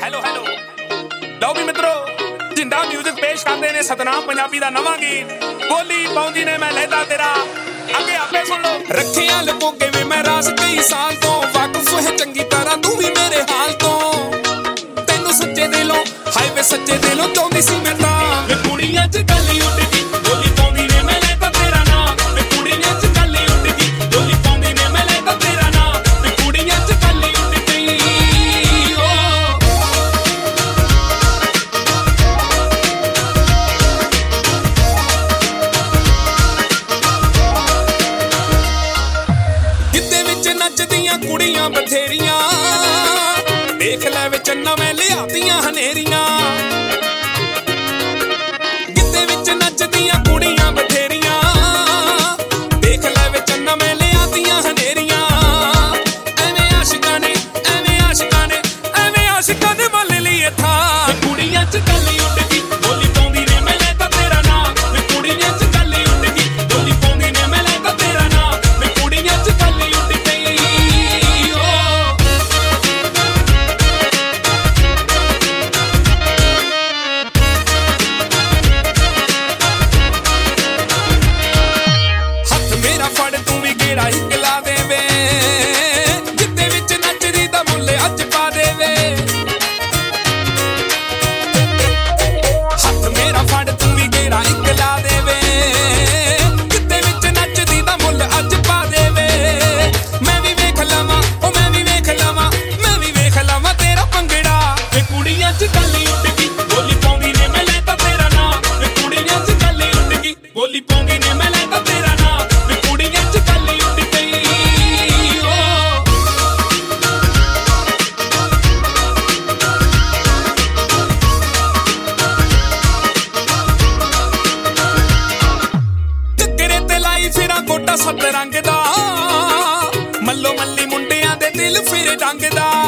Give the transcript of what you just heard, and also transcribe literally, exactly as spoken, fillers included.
Hello hello ਲਓ ਵੀ ਮਿੱਤਰੋ, ਜਿੰਦਾ ਮਿਊਜ਼ਿਕ ਪੇਸ਼ ਕਰਦੇ ਨੇ ਸਤਨਾਮ ਪੰਜਾਬੀ ਦਾ ਨਵਾਂ ਗੀਤ ਬੋਲੀ ਪਾਉਂਦੀ ਨੇ ਮੈਂ ਲੈਦਾ ਤੇਰਾ। ਅੱਗੇ ਆਪੇ ਸੁਣ ਲਓ। ਰੱਖਿਆ ਲੁਕੋ ਕੇ ਵੇ ਮੈਂ ਰਾਸ ਕਈ ਸਾਲ ਤੋਂ, ਵਾਕਫ ਹੈ ਚੰਗੀ ਤਰ੍ਹਾਂ ਤੂੰ ਵੀ ਮੇਰੇ ਹਾਲ ਤੋਂ। ਤੈਨੂੰ ਸੱਚੇ ਦਿਲੋਂ ਹਾਏ ਵੇ ਸੱਚੇ ਦਿਲੋਂ ਚਾਹੁੰਦੀ ਸੀ ਮੈਂ ਤਾਂ। ਵੇ ਕੁੜੀਆਂ ਚ ਗੱਲ ਉੱਡ ਗਈ, ਬੋਲੀ ਪਾਉਂਦੀ ਨੇ ਮੈਂ ਲੈਦਾ ਤੇਰਾ ਨਾਂ। ਵੇ ਕੁੜੀਆਂ ਚ ਗੱਲ ਉੱਡ ਗਈ, ਬੋਲੀ ਪਾਉਂਦੀ ਨੇ ਮੈਂ ਲੈਦਾ ਤੇਰਾ ਨਾਂ। ਵੇ ਕੁੜੀਆਂ ਚ ਗੱਲ ਉੱਡ ਗਈ ਓ। ਗਿੱਧੇ ਵਿੱਚ ਨੱਚਦੀਆਂ ਕੁੜੀਆਂ ਬਥੇਰੀਆਂ, ਦੇਖ ਲੈ ਵੇ ਚੰਨਾ ਮੈਂ ਲਿਆਤੀਆਂ ਹਨੇਰੀਆਂ। ਗਿੱਧੇ ਵਿੱਚ ਨੱਚਦੀਆਂ ਕੁੜੀਆਂ ਬਥੇਰੀਆਂ, ਦੇਖ ਲੈ ਵੇ ਚੰਨਾ ਮੈਂ ਲਿਆਤੀਆਂ ਹਨੇਰੀਆਂ। ਐਵੇਂ ਆਸ਼ਿਕਾਂ ਨੇ ਐਵੇਂ ਆਸ਼ਿਕਾਂ ਨੇ ਐਵੇਂ ਆਸ਼ਿਕਾਂ ਨੇ ਮੱਲ ਲਈ ਥਾਂ। ਕੁੜੀਆਂ ਚ ਗੱਲ ਉੱਡ ਗਈ, ਬੋਲੀ ਪਾਉਂਦੀ ਨੇ ਮੈਂ ਲੈਦਾ ਤੇਰਾ ਨਾਂ। ਵੇ ਕੁੜੀਆਂ ਚ ਗੱਲ ਉੱਡ ਗਈ, ਬੋਲੀ ਪਾਉਂਦੀ ਨੇ ਮੈਂ ਲੈਦਾ ਤੇਰਾ ਨਾਂ। ਵੇ ਕੁੜੀਆਂ ਚ ਗੱਲ ਉੱਡ ਗਈ ਓ। ਹੱਥ ਮੇਰਾ ਫੜ ਤੂੰ ਵੀ ਗੇੜਾ ਹੀ ਲਾ ਦੇਵੇ, ਜਿੱਦੇ ਵਿੱਚ ਨੱਚਦੀ ਦਾ ਮੁੱਲ ਅੱਜ ਪਾ ਦੇਵੇ। ਹੱਥ ਮੇਰਾ ਫੜ ਤੂੰ ਵੀ ਗੇੜਾ ਇੱਕ ਲਾ ਦੇਵੇ, ਜਿੱਦੇ ਵਿੱਚ ਨੱਚਦੀ ਦਾ ਮੁੱਲ ਅੱਜ ਪਾ ਦੇਵੇ। ਮੈਂ ਵੀ ਵੇਖ ਲਵਾਂ ਉਹ ਮੈਂ ਵੀ ਵੇਖ ਲਵਾਂ ਮੈਂ ਵੀ ਵੇਖ ਲਵਾਂ ਤੇਰਾ ਭੰਗੜਾ। ਵੇ ਕੁੜੀਆਂ ਚ ਗੱਲ ਉੱਡ ਗਈ, ਬੋਲੀ ਪਾਉਂਦੀ ਨੇ ਮੈਂ ਲੈਦਾ ਤੇਰਾ ਨਾਂ। ਵੇ ਕੁੜੀਆਂ ਚ ਗੱਲ ਉੱਡ ਗਈ, ਬੋਲੀ ਪਾਉਂਦੀ ਨੇ ਮੈਂ ਲੈਦਾ ਤੇਰਾ ਨਾਂ। ਵੇ ਕੁੜੀਆਂ ਚ ਗੱਲ ਉੱਡ ਗਈ ਓ। ਚੱਕਰੇ ਤੇ ਲਾਈ ਫਿਰਾਂ ਗੋਟਾ ਸੱਤ ਰੰਗ ਦਾ, ਮੱਲੋ ਮੱਲੀ ਮੁੰਡਿਆਂ ਦੇ ਦਿਲ ਫਿਰ ਡੰਗਦਾ।